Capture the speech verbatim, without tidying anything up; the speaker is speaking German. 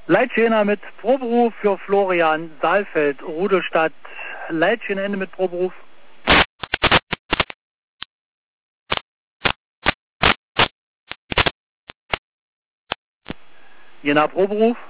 Leitschäner mit Proberuf für Florian Saalfeld, Rudelstadt. Leitschäner Ende mit Proberuf. Je nach Proberuf.